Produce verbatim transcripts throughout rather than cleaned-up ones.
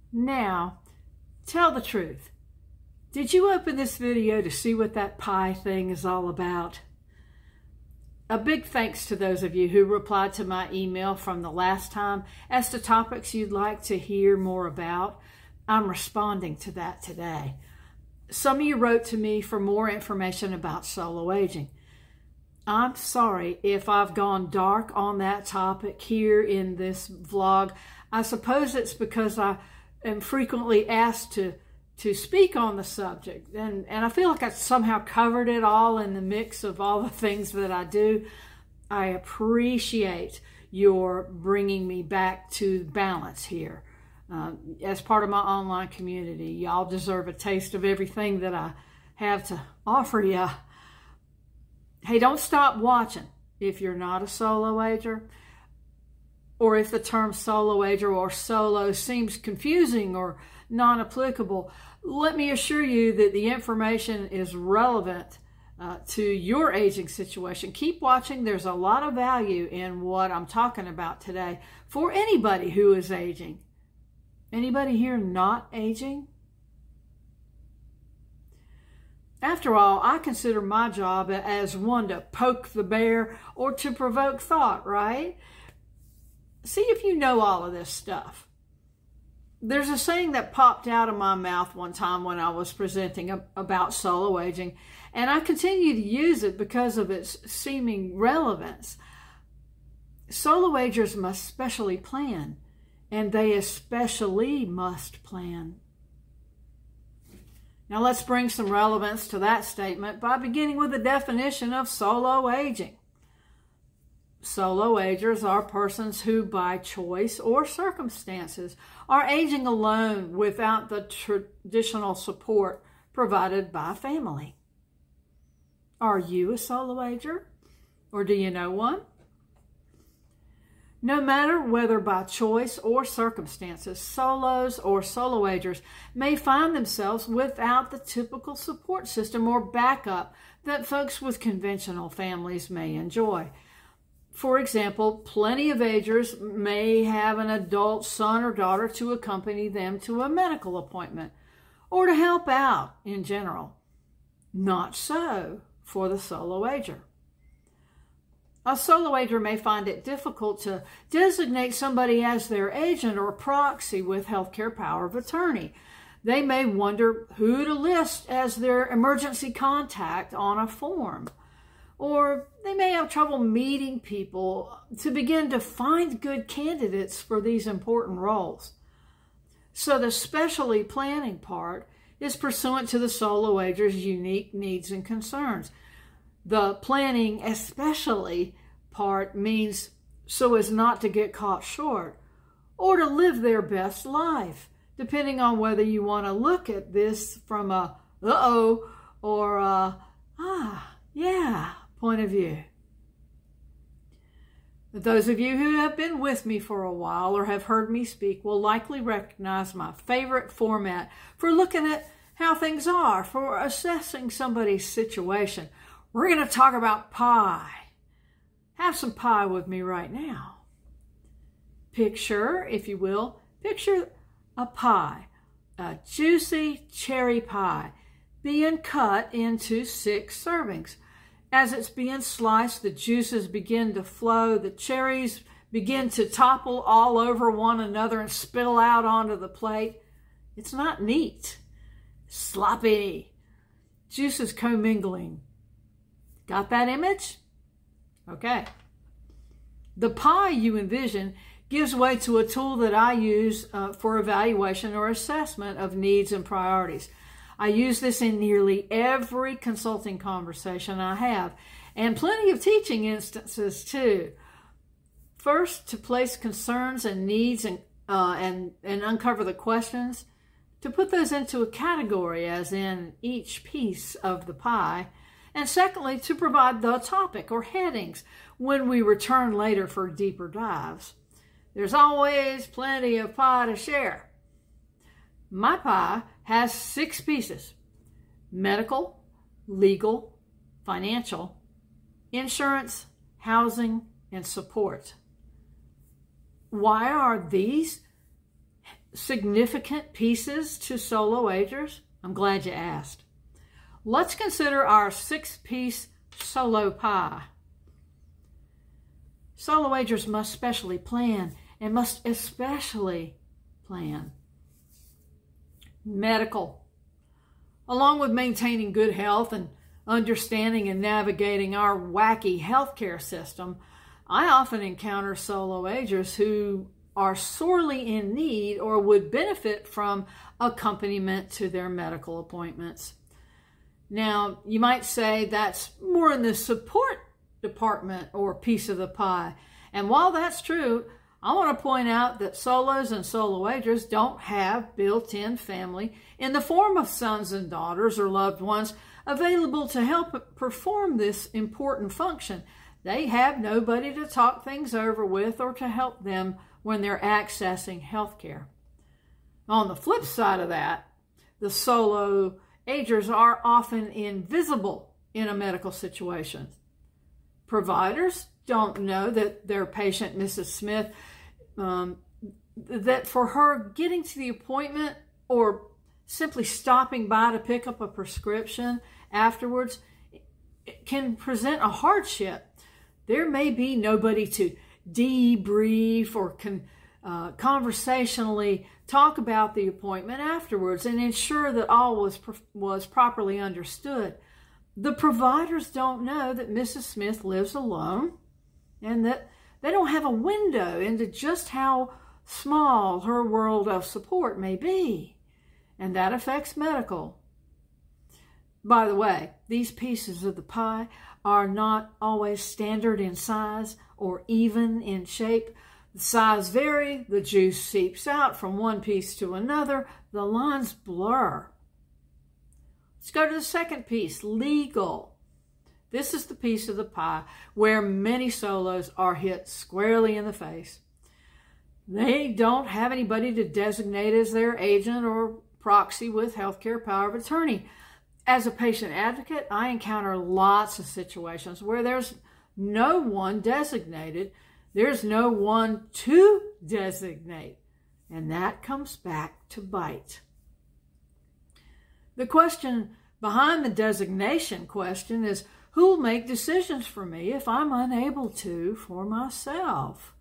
Now, tell the truth. Did you open this video to see what that pie thing is all about? A big thanks to those of you who replied to my email from the last time as to topics you'd like to hear more about. I'm responding to that today. Some of you wrote to me for more information about solo aging. I'm sorry if I've gone dark on that topic here in this vlog. I suppose it's because I am frequently asked to to speak on the subject, and, and I feel like I somehow covered it all in the mix of all the things that I do. I appreciate your bringing me back to balance here. Uh, as part of my online community, y'all deserve a taste of everything that I have to offer you. Hey, don't stop watching if you're not a solo ager, or if the term solo ager or solo seems confusing or non-applicable. Let me assure you that the information is relevant uh, to your aging situation. Keep watching. There's a lot of value in what I'm talking about today for anybody who is aging. Anybody here not aging? After all, I consider my job as one to poke the bear or to provoke thought, right? See if you know all of this stuff. There's a saying that popped out of my mouth one time when I was presenting about solo aging, and I continue to use it because of its seeming relevance. Solo agers must specially plan, and they especially must plan. Now let's bring some relevance to that statement by beginning with the definition of solo aging. Solo agers are persons who, by choice or circumstances, are aging alone without the traditional support provided by family. Are you a solo ager, or do you know one? No matter whether by choice or circumstances, solos or solo agers may find themselves without the typical support system or backup that folks with conventional families may enjoy. For example, plenty of agers may have an adult son or daughter to accompany them to a medical appointment or to help out in general. Not so for the solo ager. A solo ager may find it difficult to designate somebody as their agent or proxy with healthcare power of attorney. They may wonder who to list as their emergency contact on a form. Or they may have trouble meeting people to begin to find good candidates for these important roles. So the specially planning part is pursuant to the solo ager's unique needs and concerns. The planning especially part means so as not to get caught short or to live their best life, depending on whether you want to look at this from a uh-oh or a ah, yeah point of view. Those of you who have been with me for a while or have heard me speak will likely recognize my favorite format for looking at how things are, for assessing somebody's situation. We're going to talk about pie. Have some pie with me right now. Picture, if you will, picture a pie, a juicy cherry pie being cut into six servings. As it's being sliced, the juices begin to flow, the cherries begin to topple all over one another and spill out onto the plate. It's not neat. Sloppy. Juices commingling. Got that image? Okay. The pie you envision gives way to a tool that I use uh, for evaluation or assessment of needs and priorities. I use this in nearly every consulting conversation I have, and plenty of teaching instances too. First, to place concerns and needs and, uh, and, and uncover the questions, to put those into a category as in each piece of the pie, and secondly, to provide the topic or headings when we return later for deeper dives. There's always plenty of pie to share. My pie has six pieces: medical, legal, financial, insurance, housing, and support. Why are these significant pieces to solo agers? I'm glad you asked. Let's consider our six-piece solo pie. Solo agers must specially plan and must especially plan medical. Along with maintaining good health and understanding and navigating our wacky healthcare system, I often encounter solo agers who are sorely in need or would benefit from accompaniment to their medical appointments. Now, you might say that's more in the support department or piece of the pie. And while that's true, I want to point out that solos and solo agers don't have built-in family in the form of sons and daughters or loved ones available to help perform this important function. They have nobody to talk things over with or to help them when they're accessing healthcare. On the flip side of that, the solo agers are often invisible in a medical situation. Providers don't know that their patient, Missus Smith, um, that for her getting to the appointment or simply stopping by to pick up a prescription afterwards can present a hardship. There may be nobody to debrief or con, uh, conversationally talk about the appointment afterwards and ensure that all was, was properly understood. The providers don't know that Missus Smith lives alone and that they don't have a window into just how small her world of support may be. And that affects medical. By the way, these pieces of the pie are not always standard in size or even in shape. The size vary, the juice seeps out from one piece to another, the lines blur. Let's go to the second piece, legal. This is the piece of the pie where many solos are hit squarely in the face. They don't have anybody to designate as their agent or proxy with healthcare power of attorney. As a patient advocate, I encounter lots of situations where there's no one designated, there's no one to designate, and that comes back to bite. The question behind the designation question is, who will make decisions for me if I'm unable to for myself?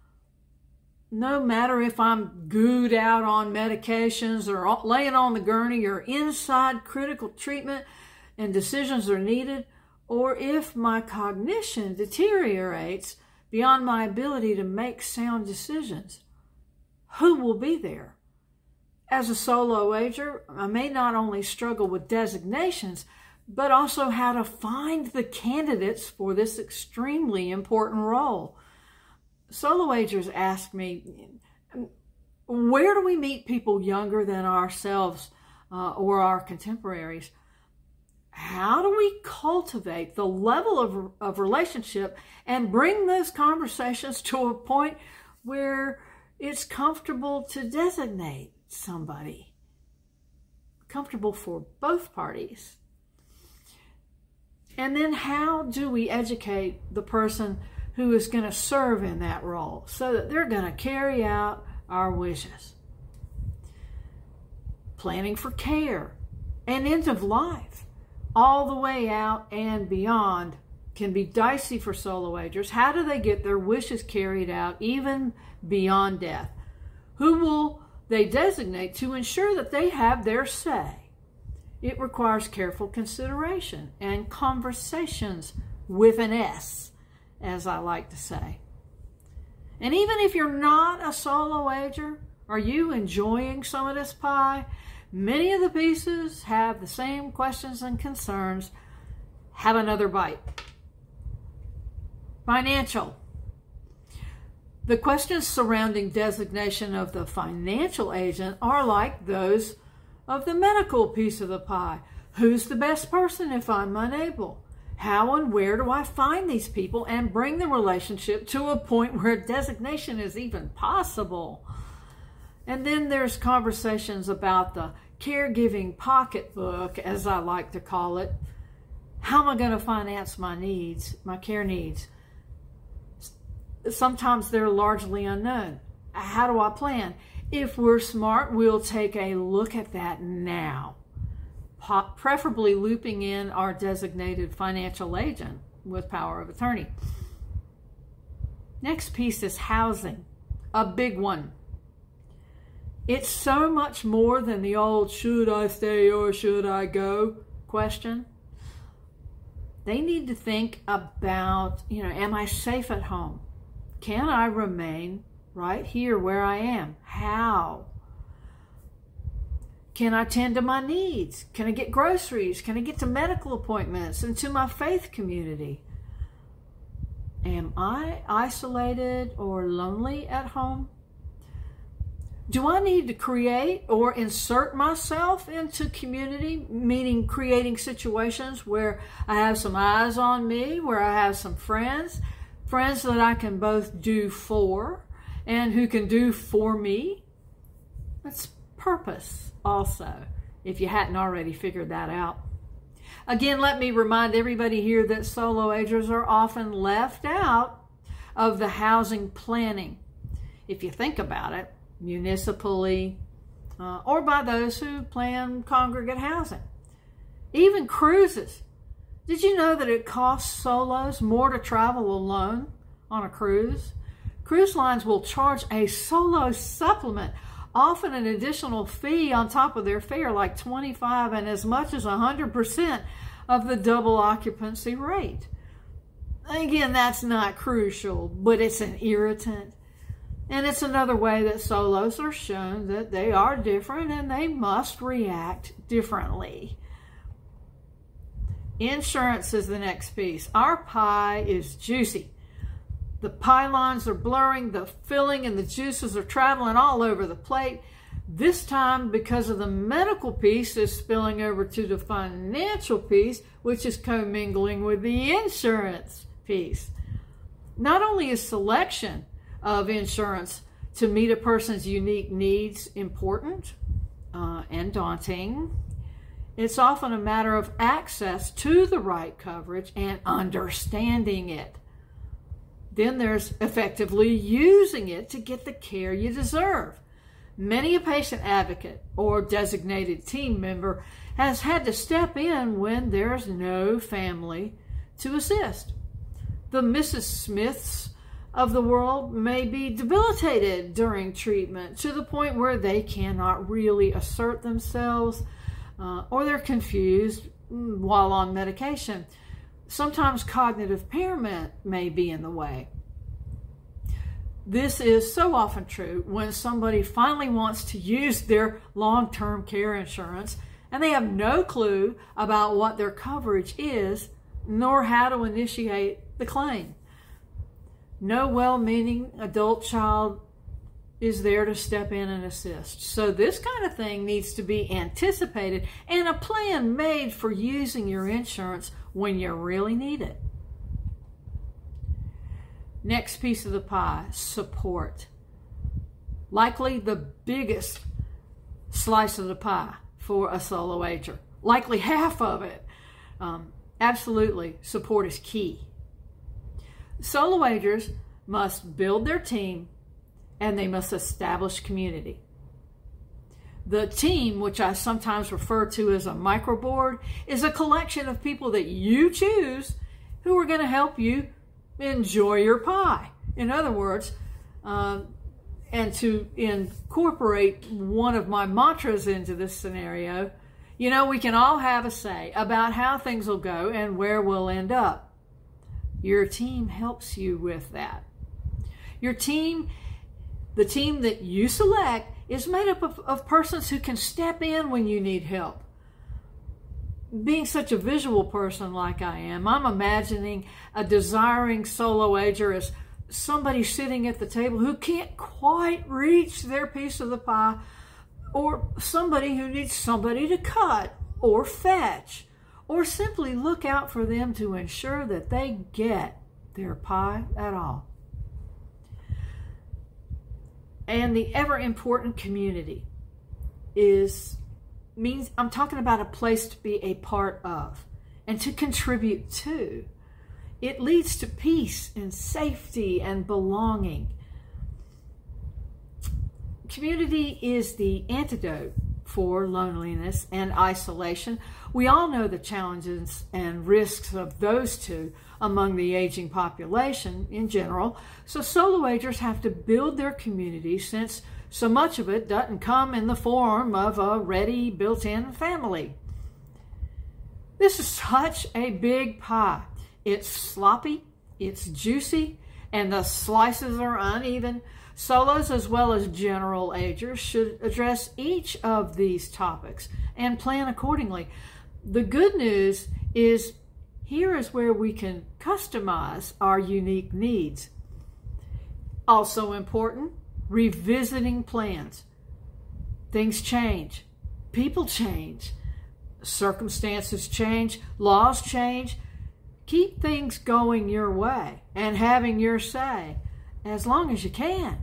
No matter if I'm gooed out on medications or laying on the gurney or inside critical treatment and decisions are needed, or if my cognition deteriorates beyond my ability to make sound decisions, who will be there? As a solo ager, I may not only struggle with designations, but also how to find the candidates for this extremely important role. Solo agers ask me, where do we meet people younger than ourselves uh, or our contemporaries? How do we cultivate the level of, of relationship and bring those conversations to a point where it's comfortable to designate somebody? Comfortable for both parties. And then how do we educate the person who is going to serve in that role so that they're going to carry out our wishes? Planning for care and end of life, all the way out and beyond, can be dicey for solo agers. How do they get their wishes carried out even beyond death? Who will they designate to ensure that they have their say? It requires careful consideration and conversations with an S, as I like to say. And even if you're not a solo ager, are you enjoying some of this pie? Many of the pieces have the same questions and concerns. Have another bite. Financial. The questions surrounding designation of the financial agent are like those of the medical piece of the pie. Who's the best person if I'm unable? How and where do I find these people and bring the relationship to a point where designation is even possible? And then there's conversations about the caregiving pocketbook, as I like to call it. How am I going to finance my needs, my care needs? Sometimes they're largely unknown. How do I plan? If we're smart, we'll take a look at that now, preferably looping in our designated financial agent with power of attorney. Next piece is housing, a big one. It's so much more than the old should I stay or should I go question. They need to think about, you know, am I safe at home? Can I remain right here where I am? How? Can I tend to my needs? Can I get groceries? Can I get to medical appointments and to my faith community? Am I isolated or lonely at home? Do I need to create or insert myself into community, meaning creating situations where I have some eyes on me, where I have some friends, friends that I can both do for and who can do for me? That's purpose also, if you hadn't already figured that out. Again, let me remind everybody here that solo agers are often left out of the housing planning, if you think about it, municipally, uh, or by those who plan congregate housing. Even cruises. Did you know that it costs solos more to travel alone on a cruise? Cruise lines will charge a solo supplement, often an additional fee on top of their fare, like twenty-five and as much as one hundred percent of the double occupancy rate. Again, that's not crucial, but it's an irritant. And it's another way that solos are shown that they are different and they must react differently. Insurance is the next piece. Our pie is juicy. The pie lines are blurring, the filling and the juices are traveling all over the plate. This time, because of the medical piece, is spilling over to the financial piece, which is commingling with the insurance piece. Not only is selection of insurance to meet a person's unique needs important uh, and daunting, it's often a matter of access to the right coverage and understanding it. Then there's effectively using it to get the care you deserve. Many a patient advocate or designated team member has had to step in when there's no family to assist. The Missus Smiths of the world may be debilitated during treatment to the point where they cannot really assert themselves, uh, or they're confused while on medication. Sometimes cognitive impairment may be in the way. This is so often true when somebody finally wants to use their long-term care insurance and they have no clue about what their coverage is, nor how to initiate the claim. No well-meaning adult child is there to step in and assist. So this kind of thing needs to be anticipated and a plan made for using your insurance when you really need it. Next piece of the pie, support. Likely the biggest slice of the pie for a solo ager. Likely half of it. Um, absolutely, support is key. Solo agers must build their team and they must establish community. The team, which I sometimes refer to as a microboard, is a collection of people that you choose who are going to help you enjoy your pie. In other words, uh, and to incorporate one of my mantras into this scenario, you know, we can all have a say about how things will go and where we'll end up. Your team helps you with that. Your team, the team that you select, is made up of, of persons who can step in when you need help. Being such a visual person like I am, I'm imagining a desiring solo ager as somebody sitting at the table who can't quite reach their piece of the pie, or somebody who needs somebody to cut or fetch, or simply look out for them to ensure that they get their pie at all. And the ever important community is means I'm talking about a place to be a part of and to contribute to. It leads to peace and safety and belonging. Community is the antidote for loneliness and isolation. We all know the challenges and risks of those two among the aging population in general. So solo agers have to build their community, since so much of it doesn't come in the form of a ready built-in family. This is such a big pie. It's sloppy, it's juicy, and the slices are uneven. Solos as well as general agers should address each of these topics and plan accordingly. The good news is here is where we can customize our unique needs. Also important, revisiting plans. Things change, people change, circumstances change, laws change. Keep things going your way and having your say as long as you can.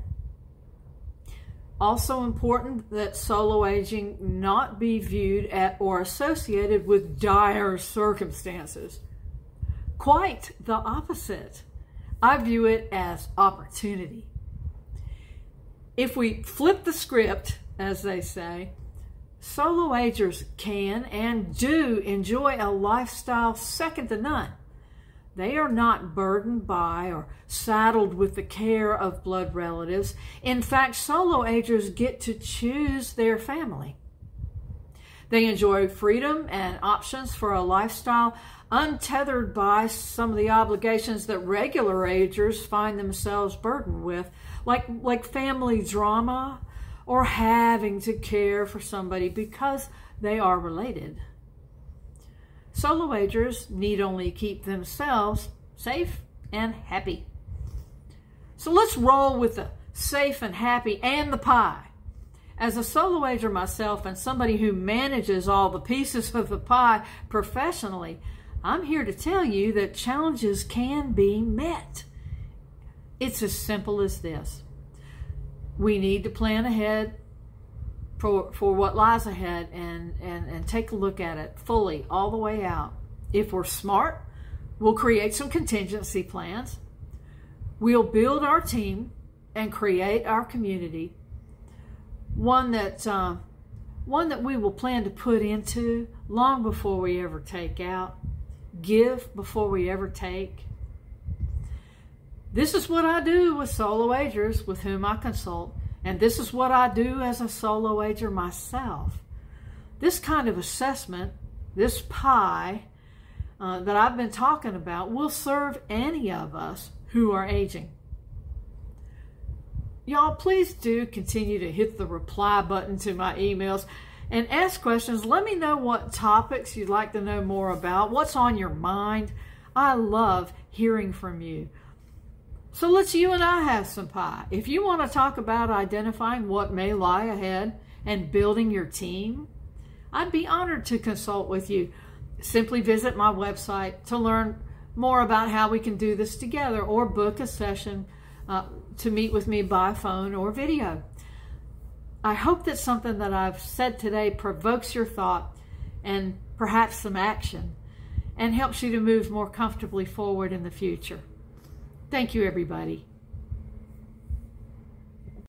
Also important that solo aging not be viewed at or associated with dire circumstances. Quite the opposite. I view it as opportunity. If we flip the script, as they say, solo agers can and do enjoy a lifestyle second to none. They are not burdened by or saddled with the care of blood relatives. In fact, solo agers get to choose their family. They enjoy freedom and options for a lifestyle untethered by some of the obligations that regular agers find themselves burdened with, like, like family drama or having to care for somebody because they are related. Solo agers need only keep themselves safe and happy. So let's roll with the safe and happy and the pie. As a solo ager myself and somebody who manages all the pieces of the pie professionally, I'm here to tell you that challenges can be met. It's as simple as this. We need to plan ahead for, for what lies ahead and, and, and take a look at it fully all the way out. If we're smart, we'll create some contingency plans. We'll build our team and create our community, one that, uh, one that we will plan to put into long before we ever take out, give before we ever take. This is what I do with solo agers with whom I consult, and this is what I do as a solo ager myself. This kind of assessment, this pie uh, that I've been talking about, will serve any of us who are aging. Y'all, please do continue to hit the reply button to my emails and ask questions. Let me know what topics you'd like to know more about, what's on your mind. I love hearing from you. So let's you and I have some pie. If you want to talk about identifying what may lie ahead and building your team, I'd be honored to consult with you. Simply visit my website to learn more about how we can do this together, or book a session uh, to meet with me by phone or video. I hope that something that I've said today provokes your thought and perhaps some action and helps you to move more comfortably forward in the future. Thank you, everybody.